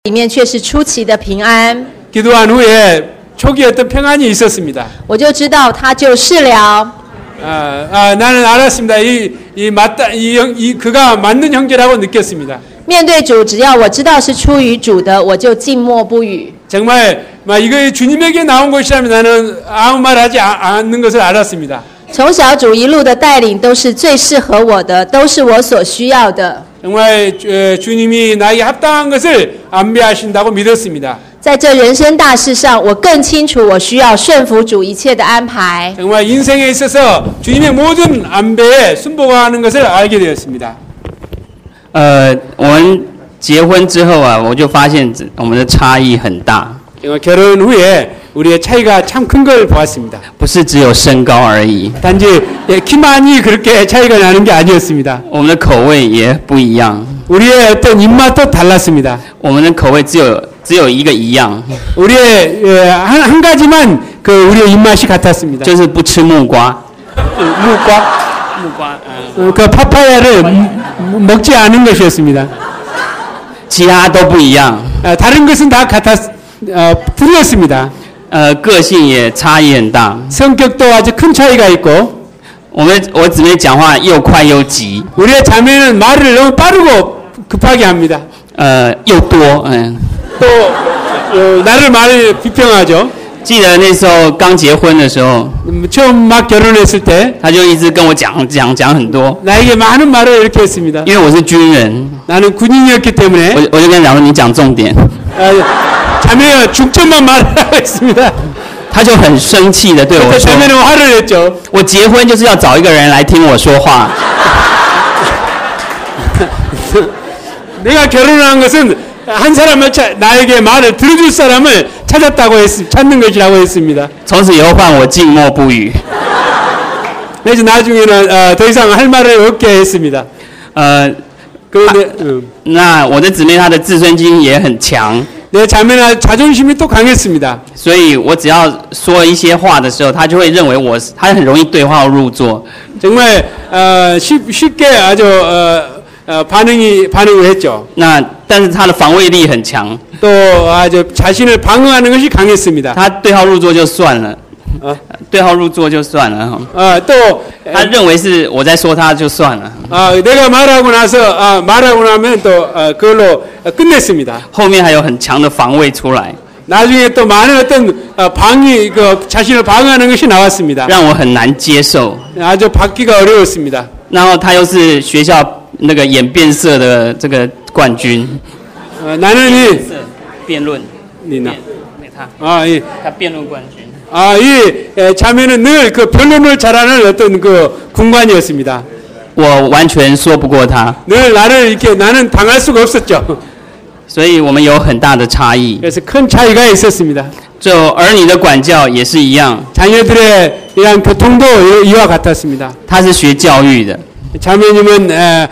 里面却是出奇的平安。 기도한 후에 초기에 어떤 평안이 있었습니다. 我就知道他就是了。 나는 알았습니다. 그가 맞는 형제라고 느꼈습니다. 面对主，只要我知道是出于主的，我就静默不语。 정말 이거 주님에게 나온 것이라면 나는 아무 말하지 않는 것을 알았습니다. 从小主一路的带领都是最适合我的，都是我所需要的。 정말 주님이 나에게 합당한 것을 안배하신다고 믿었습니다. 在这人生大事上，我更清楚我需要顺服主一切的安排。 정말 인생에 있어서 주님의 모든 안배에 순복하는 것을 알게 되었습니다. 我们结婚之后啊，我就发现我们的差异很大。 결혼 후에 우리의 차이가 참 큰 걸 보았습니다. 不是只有身高而已， 단지 키만이 그렇게 차이가 나는 게 아니었습니다. 我们的口味也不一样。 우리의 어떤 입맛도 달랐습니다. 我们的口味只有一个一样， 우리의 한 가지만 우리의 입맛이 같았습니다. 就是不吃木瓜。 木瓜, 그 파파야를 먹지 않은 것이었습니다. 其他都不一样。 다른 것은 다 틀렸습니다. 个性也差异很大。 성격도 아주 큰 차이가 있고 我姊妹讲话又快又急， 우리의 자매는 말을 너무 빠르고 급하게 합니다. 又多， 또 나를 말을 비평하죠. 记得那时候刚结婚的时候， 처음 막 결혼했을 때 他就一直跟我讲很多， 나에게 많은 말을 이렇게 했습니다. 因为我是军人， 나는 군인이었기 때문에 我就跟他讲说你讲重点， 자매가 중점만 말하라고 했습니다. 他就很生气的对我说， 자매는 화를 냈죠. 我结婚就是要找一个人来听我说话。 내가 결혼한 것은 한 사람을 나에게 말을 들어줄 사람을 찾는 것이라고 했습니다. 从此以后换我静默不语。 그래서 나중에는 더 이상 할 말을 없게 했습니다. 그런데 那我的姊妹她的自尊心也很强， 내 자매는 자존심이 또 강했습니다. 所以我只要说一些话的时候，她就会认为她很容易对号入座。 정말 쉽게 아주 반응을 했죠. 但是她的防卫力很强， 또 아주 자신을 방어하는 것이 강했습니다. 她对号入座就算了，对号入座就算了， 또 她认为是我在说她就算了， 내가 말하고 나면 또 그걸로 끝냈습니다. 后面还有很强的防卫出来， 나중에 또 많은 어떤 자신을 방어하는 것이 나왔습니다. 让我很难接受。 아주 받기가 어려웠습니다. 然后她又是学校那个演变色的这个冠军， 나는 辩论， 니나 她辩论冠军。 이 자매는 늘 그 변론을 잘하는 어떤 그 군관이었습니다. 我完全说不过她， 늘 나는 당할 수가 없었죠. 所以我们有很大的差异。 그래서 큰 차이가 있었습니다. 就儿女的管教也是一样， 자녀들에 대한 교통도 이와 같았습니다. 她是学教育的， 자매님은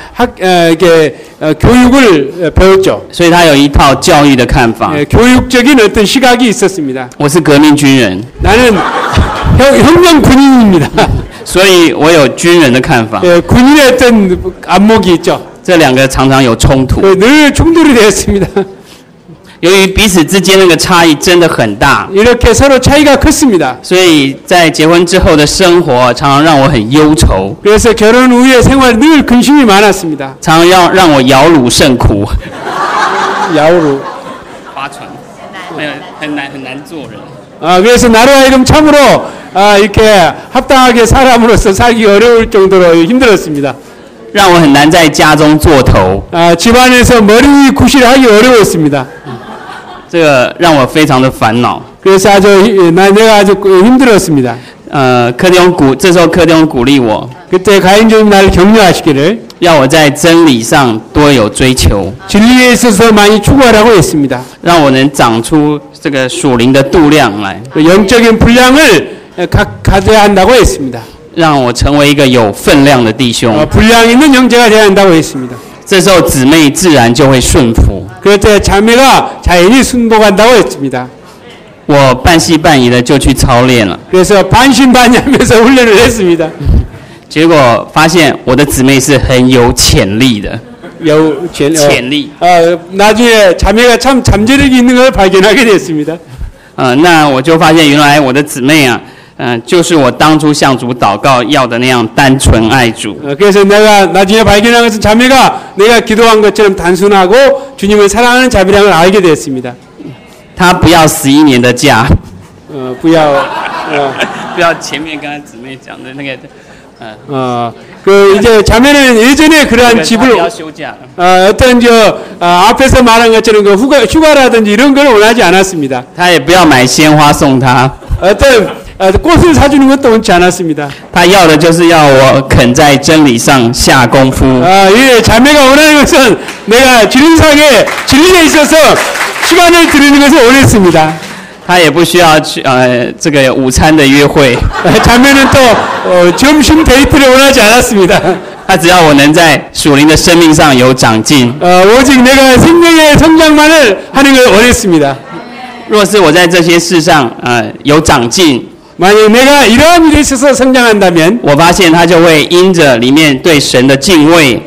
교육을 배웠죠. 所以她有一套教育的看法。 교육적인 어떤 시각이 있었습니다. 我是革命军人， 나는 혁명 군인입니다. 所以我有军人的看法。 군인의 어떤 안목이 있죠. 这两个常常有冲突， 늘 충돌이 되었습니다. 由于彼此之间那个差异真的很大， 이렇게 서로 차이가 컸습니다. 所以在结婚之后的生活常常让我很忧愁， 그래서 결혼 후의 생활 늘 근심이 많았습니다. 常常让我摇橹甚苦。 야오루. 划船，没有很难做人。 그래서 나로 하여금 참으로 이렇게 합당하게 사람으로서 살기 어려울 정도로 힘들었습니다. 让我很难在家中做头， 집안에서 머리 구실하기 어려웠습니다. 这个让我非常的烦恼。 그래서 내가 아주 힘들었습니다. 这时候柯弟兄鼓励我， 그때 가인주님 나를 격려하시기를 要我在真理上多有追求， 진리에 있어서 많이 추구하라고 했습니다. 让我能长出这个属灵的度量来， 영적인 분량을 가져야 한다고 했습니다. 让我成为一个有分量的弟兄。 분량 있는 형제가 되어야 한다고 했습니다. 这时候姊妹自然就会顺服。 그럴 때 자매가 자연히 순복한다고 했습니다. 我半信半疑的就去操练了， 그래서 반신반의하면서 훈련을 했습니다. 结果发现我的姊妹是很有潜力的。 潜力。 나중에 자매가 참 잠재력이 있는 걸 발견하게 됐습니다. 那我就发现原来我的姊妹啊，就是我当初向主祷告要的那样单纯爱主。 그래서 내가 나중에 발견한 것은 자매가 내가 기도한 것처럼 단순하고 주님을 사랑하는 자매라는 걸 알게 됐습니다. 她不要11年的假， 不要不要前面刚才姊妹讲的那个， 그 이제 자매는 예전에 그러한 집을 不要休假。 어떤 앞에서 말한 것처럼 그 휴가라든지 이런 걸 원하지 않았습니다. 她也不要买鲜花送她， 어떤 꽃을 사주는 것도 원치 않았습니다. 她要的就是要我肯在真理上下功夫。 예, 자매가 원하는 것은 내가 진리상에 진리에 있어서 시간을 들이는 것을 원했습니다. 她也不需要去这个午餐的约会， 자매는 또 점심 데이트를 원하지 않았습니다. 她只要我能在属灵的生命上有长进。 오직 내가 생명의 성장만을 하는 걸 원했습니다. 若是我在这些事上有长进， 만약 내가 이러한 일에 있어서 성장한다면 我发现她就会因着里面对神的敬畏，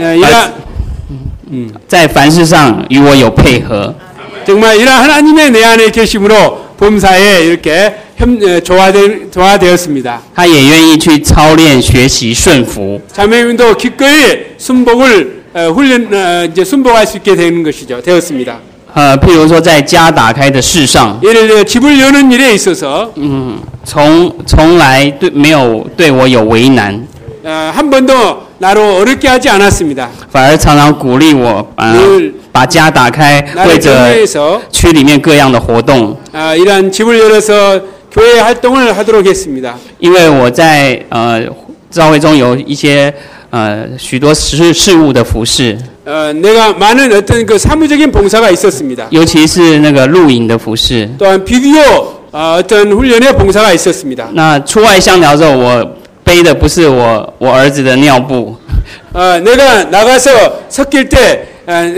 在凡事上与我有配合。 정말 이런 하나님의 내 안에 계심으로 범사에 이렇게 조화되었습니다. 她也愿意去操练学习顺服。 자매님도 기꺼이 순복을 이제 순복할 수 있게 되는 것이죠. 되었습니다. 譬如说在家打开的事上， 예를 들어 집을 여는 일에 있어서 从来没有对我有为难， 한 번도 나로 어렵게 하지 않았습니다. 反而常常鼓励我把家打开，为着区里面各样的活动。 이런 집을 열어서 교회 활동을 하도록 했습니다. 因为我在教会中有一些许多事务的服饰， 내가 많은 어떤 그 사무적인 봉사가 있었습니다. 尤其是那个录影的服饰。 또한 비디오 어떤 훈련의 봉사가 있었습니다. 那出外香疗之后，我背的不是我儿子的尿布， 내가 나가서 섞일 때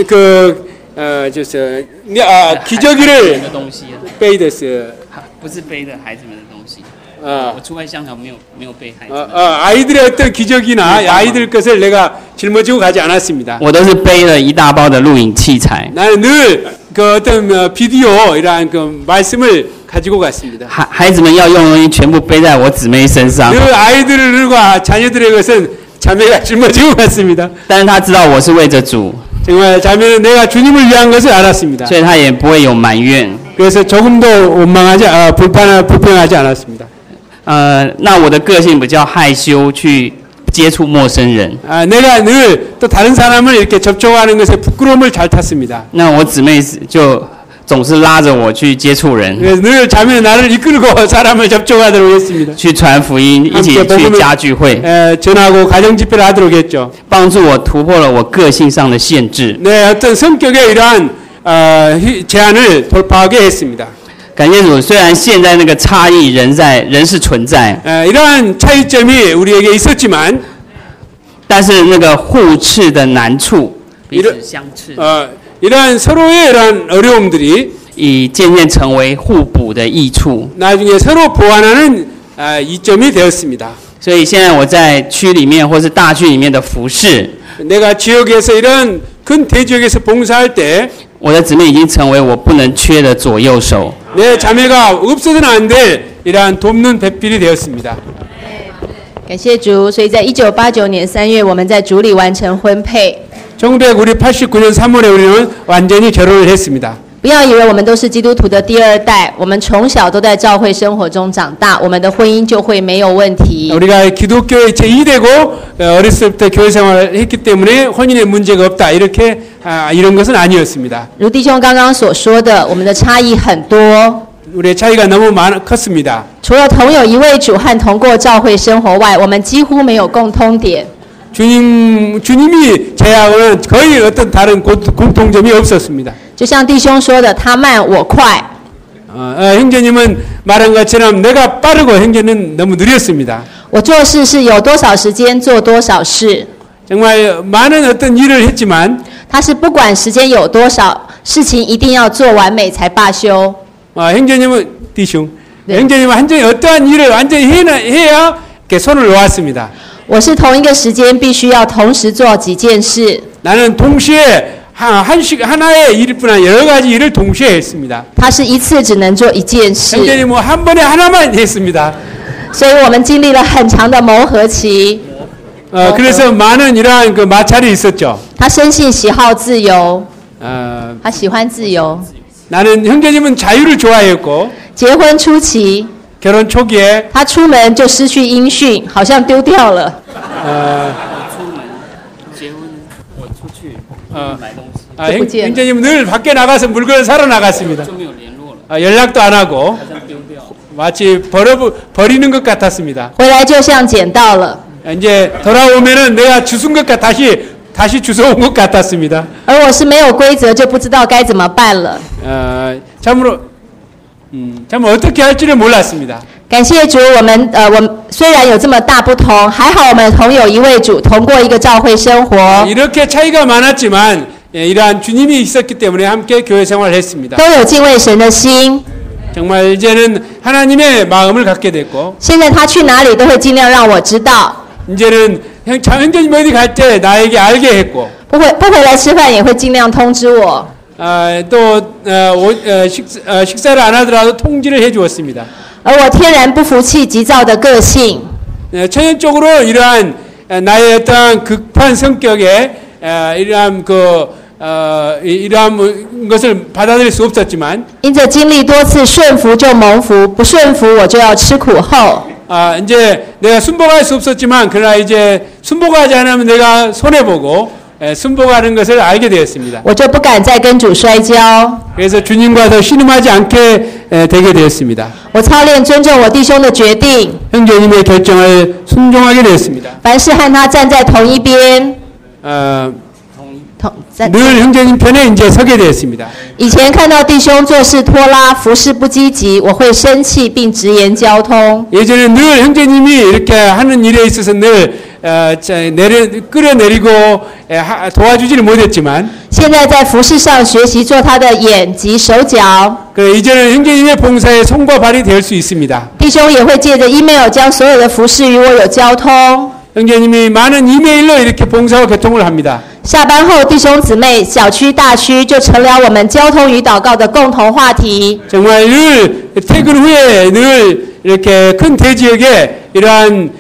기저귀를 빼이됐어요. 不是背的孩子们的东西。我出外香疗没有背孩子们。 아이들의 어떤 기저귀나 아이들 것을 내가 짊어지고 가지 않았습니다. 我都是背了一大包的录影器材。 나는 늘 그 어떤 비디오 이러한 그 말씀을 가지고 갔습니다. 孩子们要用的东西全部背在我姊妹身上。 그 아이들과 자녀들의 것은 자매가 짊어지고 갔습니다. 但是他知道我是为着主， 정말 자매는 내가 주님을 위한 것을 알았습니다. 所以他也不会有埋怨。 그래서 조금도 불평하지 않았습니다. 那我的个性比较害羞，去接触陌生人。 내가 늘 또 다른 사람을 이렇게 접촉하는 것에 부끄러움을 잘 탔습니다. 那我姊妹就总是拉着我去接触人， 그래서 늘 자매는 나를 이끌고 사람을 접촉하도록 했습니다. 去传福音，一起去家聚会， 전하고 가정 집회를 하도록 했죠. 帮助我突破了我个性上的限制。 네, 어떤 성격의 이러한 제한을 돌파하게 했습니다. 感谢主，虽然现在那个差异仍是存在， 이러한 차이점이 우리에게 있었지만 但是那个互斥的难处，彼此相斥， 이러한 서로의 이러한 어려움들이 已渐渐成为互补的益处。 나중에 서로 보완하는 이점이 되었습니다. 所以现在我在区里面或是大区里面的服侍， 내가 지역에서 이런 큰 대지역에서 봉사할 때 我的姊妹已经成为我不能缺的左右手。 내 자매가 없어서는 안 될 이러한 돕는 배필이 되었습니다. 感谢主，所以在1989年3月，我们在主里完成婚配。 1989년 3월에 우리는 완전히 결혼을 했습니다. 不要以为我们都是基督徒的第二代，我们从小都在教会生活中长大，我们的婚姻就会没有问题。 우리가 기독교의 제2대고 어렸을 때 교회 생활을 했기 때문에婚姻에 문제가 없다 이렇게 이런 것은 아니었습니다. 如弟兄刚刚所说的，我们的差异很多。 우리의 차이가 너무 컸습니다. 除了同有一位主和同过教会生活外，我们几乎没有共通点。 주님이 제하고는 거의 어떤 다른 공통점이 없었습니다. 就像弟兄说的，他慢我快。 형제님은 말한 것처럼 내가 빠르고 형제는 너무 느렸습니다. 我做事是有多少时间做多少事。 정말 많은 어떤 일을 했지만 他是不管时间有多少，事情一定要做完美才罢休。 형제님은弟兄, 네. 형제님은 완전히 어떠한 일을 완전히 해야 이렇게 손을 놓았습니다. 我是同一个时间必须要同时做几件事。 나는 동시에 하나의 일뿐 아니라 여러 가지 일을 동시에 했습니다. 他是一次只能做一件事， 형제님 뭐 한 번에 하나만 했습니다. 所以我们经历了很长的磨合期。 그래서 많은 이러한 그 마찰이 있었죠. 他生性喜好自由， 어, 他喜欢自由。 나는 형제님은 자유를 좋아했고 结婚初期， 결혼 초기에 他出门就失去音讯，好像丢掉了。 형제님은 늘 밖에 나가서 물건을 사러 나갔습니다. 연락도 안 하고 마치 버리는 것 같았습니다. 回来就像捡到了， 이제 돌아오면은 내가 주운 것 다시 주워온 것 같았습니다. 而我是没有规则，就不知道该怎么办了。 참으로 어떻게 할지를 몰랐습니다. 感谢主，我们虽然有这么大不同，还好我们同有一位主，同过一个教会生活， 이렇게 차이가 많았지만 이러한 주님이 있었기 때문에 함께 교회 생활을 했습니다. 都有敬畏神的心。 정말 이제는 하나님의 마음을 갖게 됐고 现在他去哪里都会尽量让我知道， 이제는 형제님 어디 갈 때 나에게 알게 했고 不回来吃饭也会尽量通知我。 식사를 안 하더라도 통지를 해주었습니다. 而我天然不服气、急躁的个性， 천연적으로 이러한 나의 어떠한 급한 성격에 이러한 이러한 것을 받아들일 수 없었지만 因着经历多次顺服就蒙福，不顺服我就要吃苦后。 이제 내가 순복할 수 없었지만 그러나 이제 순복하지 않으면 내가 손해보고 순복하는 것을 알게 되었습니다. 我就不敢再跟主摔跤。 그래서 주님과 더 신음하지 않게 되게 되었습니다. 我操练尊重我弟兄的决定， 형제님의 결정을 순종하게 되었습니다. 凡事和他站在同一边。 늘 형제님 편에 이제 서게 되었습니다. 以前看到弟兄做事拖拉、服事不积极，我会生气并直言交通。 예전에 늘 형제님이 이렇게 하는 일에 있어서 늘 끌어내리고 도와주지를 못했지만 现在在服事上学习做他的眼及手脚。 이제는 형제님의 봉사에 손과 발이 될 수 있습니다. 弟兄也会借着 email 将所有的服事与我有交通。 형제님이 많은 이메일로 이렇게 봉사와 교통을 합니다. 下班后，弟兄姊妹小区、大区就成了我们交通与祷告的共同话题。 정말 늘 퇴근 후에 늘 이렇게 큰 대지역에 이러한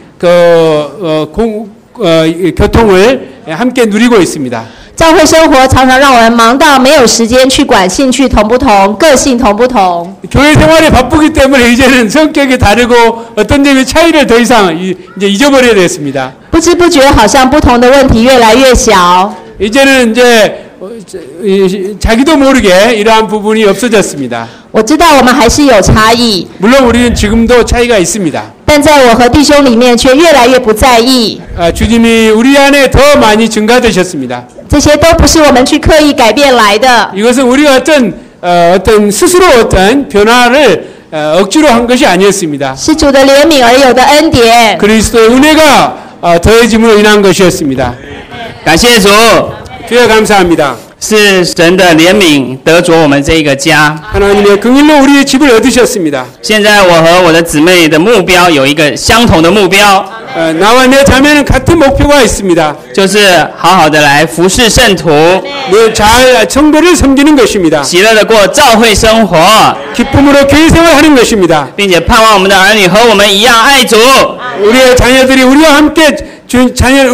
교통을 함께 누리고 있습니다. 教会生活常常让我们忙到没有时间去管兴趣同不同、个性同不同。 교회 생활이 바쁘기 때문에 이제는 성격이 다르고 어떤 점의 차이를 더 이상 이제 잊어버려야 됐습니다. 不知不觉，好像不同的问题越来越小。 이제는 이제 자기도 모르게 이러한 부분이 없어졌습니다. 我知道我们还是有差异， 물론 우리는 지금도 차이가 있습니다. 但在我和弟兄里面却越来越不在意。 주님이 우리 안에 더 많이 증가되셨습니다. 这些都不是我们去刻意改变来的， 이것은 우리가 어떤 스스로 어떤 변화를 억지로 한 것이 아니었습니다. 是主的怜悯而有的恩典。 그리스도의 은혜가 더해짐으로 인한 것이었습니다. 感谢主， 주여 감사합니다. 是神的怜悯得着我们这一个家。 하나님의 긍휼로 우리의 집을 얻으셨습니다. 现在我和我的姊妹的目标有一个相同的目标， 나와 내 자매는 같은 목표가 있습니다. 就是好好的来服侍圣徒， 잘 성도를 섬기는 것입니다. 喜乐的过教会生活， 기쁨으로 교회 생활하는 것입니다. 并且盼望我们的儿女和我们一样爱主。 우리의 자녀들이 우리와 함께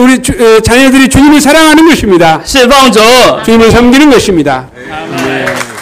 자녀들이 주님을 사랑하는 것입니다. 侍奉主。 주님을 섬기는 것입니다.